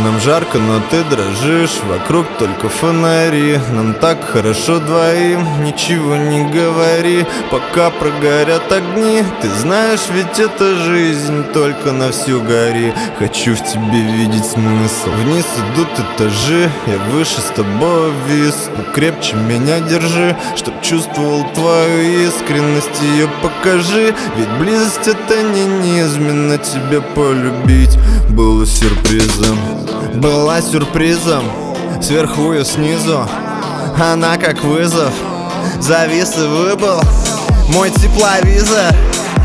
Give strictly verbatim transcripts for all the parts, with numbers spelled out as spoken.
Нам жарко, но ты дрожишь, вокруг только фонари. Нам так хорошо двоим, ничего не говори, пока прогорят огни. Ты знаешь, ведь это жизнь, только на всю гори. Хочу в тебе видеть смысл. Вниз идут этажи, я выше с тобой вис. Ну крепче меня держи, чтоб чувствовал твою искренность. Ее покажи, ведь близость это не низменно. Тебя полюбить было сюрпризом. Была сюрпризом, сверху и снизу. Она как вызов, завис и выбыл мой тепловизор.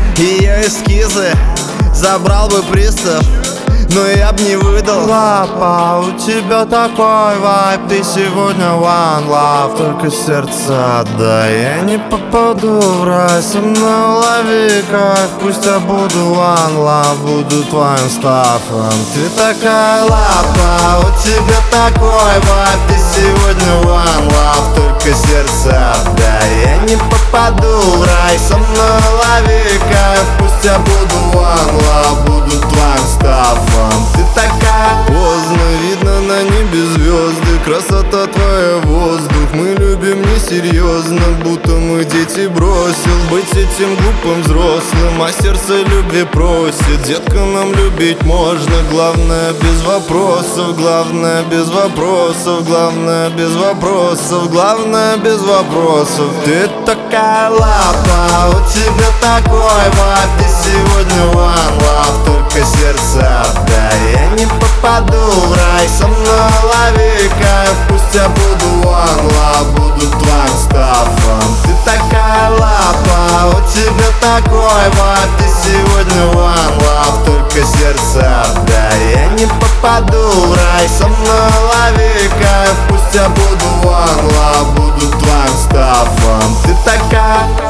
Ее эскизы забрал бы пристав, но я б не выдал. Лапа, у тебя такой вайб, ты сегодня one love, только сердце отдай. Я не попаду в рай, со мной лови кайф. Пусть я буду one love, буду твоим стафом. Ты такая лапа, у тебя такой вайб, ты сегодня one love, только сердце отдай. Я не попаду в рай, со мной лови кайф. Пусть я буду one love, буду твоим стафом. Ты такая. Поздно, видно на небе звезды, красота твоя воздух. Мы любим несерьезно, будто мы дети. Бросил быть этим глупым взрослым, а сердце любви просит. Детка, нам любить можно, главное без вопросов. Главное без вопросов, главное без вопросов, главное без вопросов. Ты такая лапа, у тебя такой вайб, ты сегодня one love, только сердце отдай. Я не попаду в рай, со мной лови кайф. Пусть я буду one love, буду твоим стафом. Ты такая лапа, у тебя такой вайб, ты сегодня one love, только сердце отдай. Я не попаду в рай, со мной лови кайф. Пусть я буду one love, буду твоим стафом. Ты такая.